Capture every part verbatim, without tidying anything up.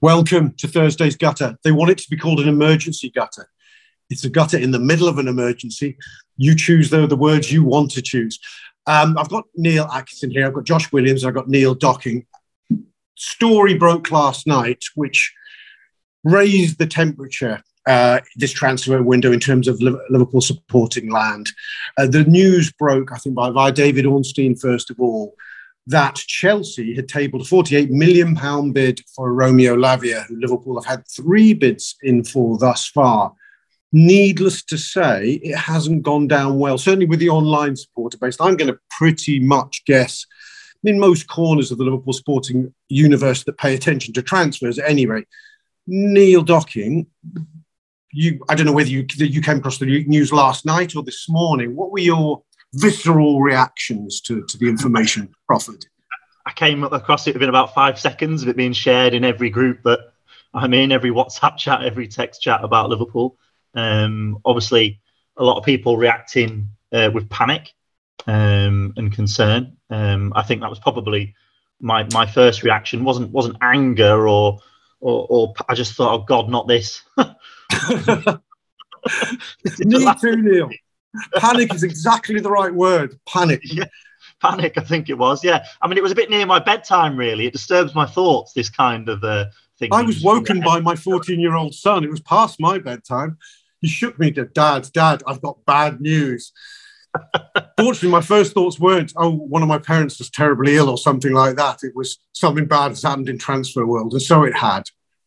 Welcome to Thursday's Gutter. They want it to be called an emergency gutter. It's a gutter in the middle of an emergency. You choose, though, the words you want to choose. Um, I've got Neil Atkinson here. I've got Josh Williams. I've got Neil Docking. Story broke last night, which raised the temperature uh, this transfer window in terms of Liverpool supporting land. Uh, the news broke, I think, by, by David Ornstein, first of all, that Chelsea had tabled a forty-eight million pounds bid for Romeo Lavia, who Liverpool have had three bids in for thus far. Needless to say, it hasn't gone down well, certainly with the online supporter base. I'm going to pretty much guess in most corners of the Liverpool sporting universe that pay attention to transfers at any rate. Neil Docking, you, I don't know whether you, you came across the news last night or this morning. What were your visceral reactions to, to the information proffered? I came across it within about five seconds of it being shared in every group that I'm in, every WhatsApp chat, every text chat about Liverpool. Um, obviously, a lot of people reacting uh, with panic um, and concern. Um, I think that was probably my my first reaction. wasn't wasn't anger or or, or I just thought, oh God, not this. Me too, Neil. Panic is exactly the right word. Panic. Yeah, panic, I think it was. Yeah. I mean, it was a bit near my bedtime, really. It disturbs my thoughts, this kind of uh, thing. I was woken by my fourteen-year-old son. It was past my bedtime. He shook me to, Dad, Dad, I've got bad news. Fortunately, my first thoughts weren't, oh, one of my parents was terribly ill or something like that. It was something bad has happened in transfer world, and so it had.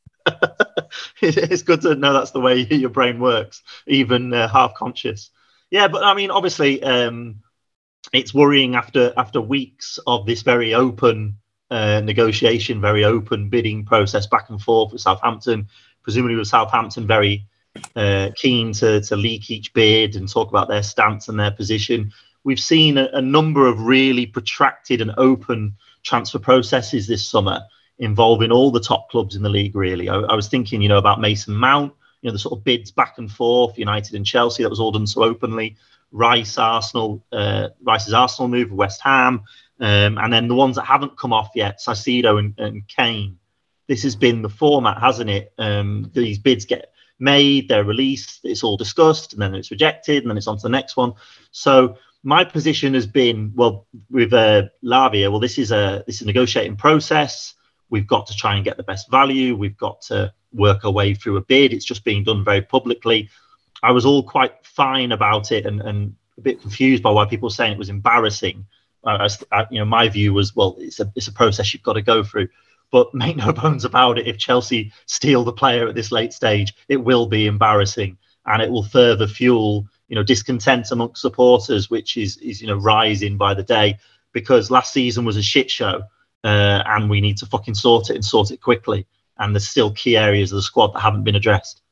It's good to know that's the way your brain works, even uh, half-conscious. Yeah, but I mean, obviously, um, it's worrying after after weeks of this very open uh, negotiation, very open bidding process back and forth with Southampton. Presumably, with Southampton very uh, keen to to leak each bid and talk about their stance and their position. We've seen a, a number of really protracted and open transfer processes this summer involving all the top clubs in the league. Really, I, I was thinking, you know, about Mason Mount. You know, the sort of bids back and forth, United and Chelsea, that was all done so openly. Rice, Arsenal, uh, Rice's Arsenal move, West Ham, um, and then the ones that haven't come off yet, Saicedo and, and Kane. This has been the format, hasn't it? Um, these bids get made, they're released, it's all discussed, and then it's rejected, and then it's on to the next one. So my position has been, well, with uh, Lavia, well, this is a this is a negotiating process. We've got to try and get the best value. We've got to work our way through a bid. It's just being done very publicly. I was all quite fine about it and, and a bit confused by why people were saying it was embarrassing. Uh, I, you know, my view was, well, it's a it's a process you've got to go through. But make no bones about it, if Chelsea steal the player at this late stage, it will be embarrassing, and it will further fuel, you know, discontent amongst supporters, which is is you know rising by the day, because last season was a shit show. Uh, and we need to fucking sort it and sort it quickly. And there's still key areas of the squad that haven't been addressed.